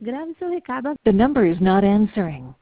Grabe, so Ricardo, the number is not answering.